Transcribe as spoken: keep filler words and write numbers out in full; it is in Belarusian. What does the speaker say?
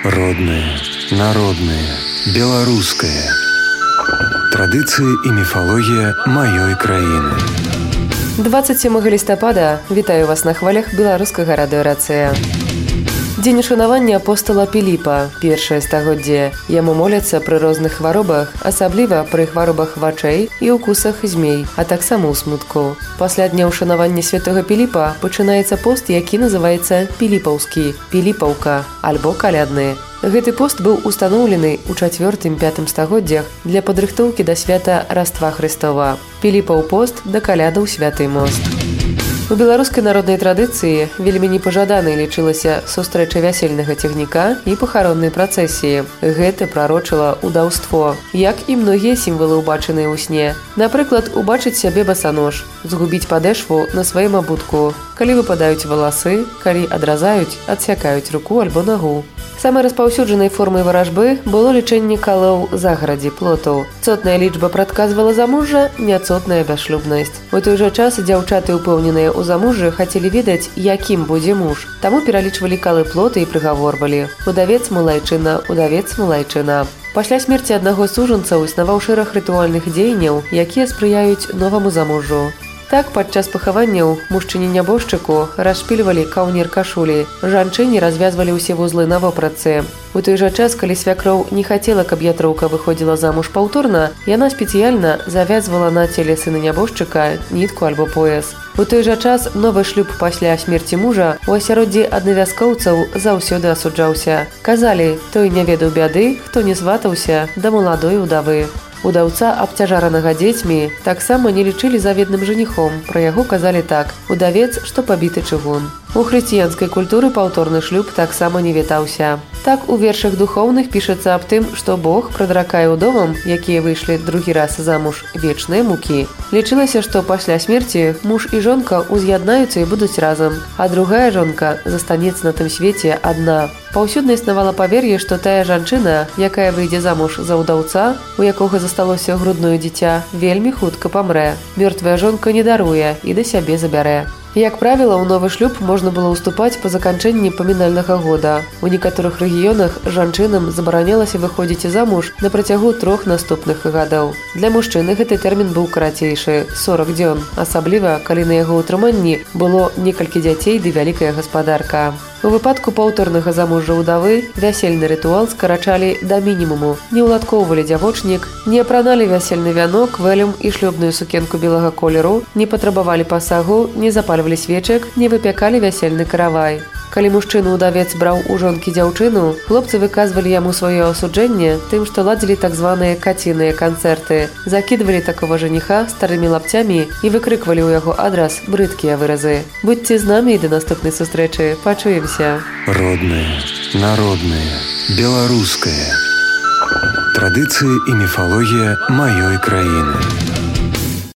Родное, народное, беларускае. Традыцыі і міфалогія маёй краіны. дваццаць сёмага лістапада вітаю вас на хвалях беларускага радыё Рацыя. Дзень ушанавання апостала Піліпа, першае стагоддзе. Яму моляцца пры розных хваробах, асабліва пры хваробах вачэй і укусах змей, а таксама ў смутку. Пасля дня ушанавання святога Піліпа пачынаецца пост, які называецца піліпаўскі, піліпаўка альбо калядны. Гэты пост быў устаноўлены ў чацвёртым-пятым стагоддзях для падрыхтоўкі да свята Раства Хрыстова. Піліпаў пост да каляду ў святы мост. У беларускай народнай традыцыі вельмі непажаданай лічылася сустрэча вясельнага цягніка і пахароннай працэсіі. Гэта прарочыла ўдаўство, як і многія сімвалы, убачаныя ў сне. Напрыклад, убачыць сябе басанож, згубіць падэшву на сваім абутку, калі выпадаюць валасы, калі адразаюць, адсякаюць руку альбо нагу. Самай распаўсюджанай формай варажбы было лічэнне калоў загарадзі плотаў. Цотная лічба прадказвала замужжа, няцотная бясшлюбнасць. У той жа час дзяўчаты, упэўненыя ў замужжы, хацелі ведаць, якім будзе муж. Таму пералічвалі калы плоты і прыгаворвалі: удавец малайчына, удавец малайчына. Пасля смерці аднаго з сужанцаў існаваў шэраг рытуальных дзеянняў, якія спрыяюць новаму замужжу. Так, падчас пахаванняў мужчыне-нябожчыку расшпільвалі каўнер кашулі, жанчыне развязвалі ўсе вузлы на вопратцы. У той жа час, калі свякроў не хацела, каб ятроўка выходзіла замуж паўторна, яна спецыяльна завязвала на целе сына нябожчыка нітку альбо пояс. У той жа час новы шлюб пасля смерці мужа у асяроддзі аднавяскоўцаў заўсёды асуджаўся. Казалі, той не ведаў бяды, хто не сватаўся да маладой удавы. Удаўца, абцяжаранага дзецьмі, таксама не лічылі заведным жаніхом. Пра яго казалі так: удавец, што пабіты чыгун. У хрысціянскай культуры паўторны шлюб таксама не вітаўся. Так, у вершах духоўных пішацца аб тым, што Бог прадракае ўдовам, якія выйшлі другі раз замуж, вечныя мукі. Лічылася, што пасля смерці муж і жонка уз'яднаюцца і будуць разам, а другая жонка застанецца на тым свеце адна. Паўсюдна існавала павер'е, што тая жанчына, якая выйдзе замуж за ўдаўца, у якога засталося грудное дзіця, вельмі хутка памрэ. Мёртвая жонка не даруе і да сябе забярэ. Як правіла, у новы шлюб можна было ўступаць па заканчэнні памінальнага года. У некаторых рэгіёнах жанчынам забаранялася выходзіць замуж на працягу трох наступных гадоў. Для мужчыны гэты тэрмін быў карацейшы – сорак дзён, асабліва, калі на яго ўтрыманні было некалькі дзяцей ды вялікая гаспадарка. У выпадку паўторнага замужжа ўдавы вясельны рытуал скарачалі да мінімуму, не ўладкоўвалі дзявочнік, не апраналі вясельны вянок, вэлюм і шлюбную сукенку белага колеру, не патрабавалі пасагу, не запальвалі свечак, не выпякалі вясельны каравай. Калі мужчына-удавец браў у жонкі дзяўчыну, хлопцы выказвалі яму сваё асуджэнне тым, што ладзілі так званыя каціныя канцэрты, закідвалі такога жаніха старымі лапцямі і выкрыквалі ў яго адрас брыдкія выразы. Будьце з намі і да наступнай сустрэчы. Пачуемся. Родное, народное, беларускае. Традыцыі і міфалогія маёй краіны.